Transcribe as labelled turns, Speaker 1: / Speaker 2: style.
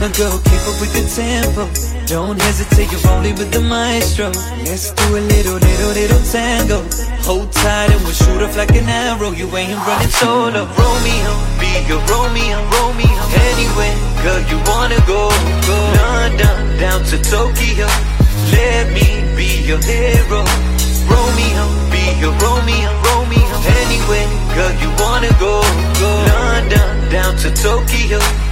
Speaker 1: Girl, keep up with the tempo. Don't hesitate, you're rolling with the maestro. Let's do a little tango. Hold tight and we'll shoot off like an arrow. You ain't running solo. Romeo, be your Romeo, Romeo. Anywhere, girl, you wanna go. London, down to Tokyo. Let me be your hero. Romeo, be your Romeo, Romeo. Anywhere, girl, you wanna go. London, down to Tokyo.